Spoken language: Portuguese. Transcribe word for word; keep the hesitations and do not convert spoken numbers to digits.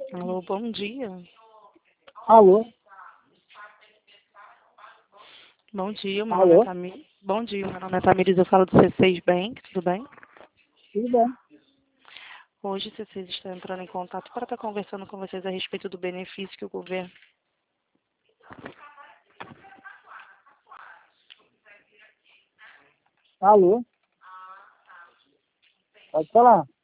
Alô, bom dia. Alô? Bom dia, meu nome é Alô? Tamires. Bom dia, meu nome é Tamires, eu falo do C seis Bank, tudo bem? Tudo bem? Hoje o C seis está entrando em contato para estar conversando com vocês a respeito do benefício que o governo... Alô? Pode falar.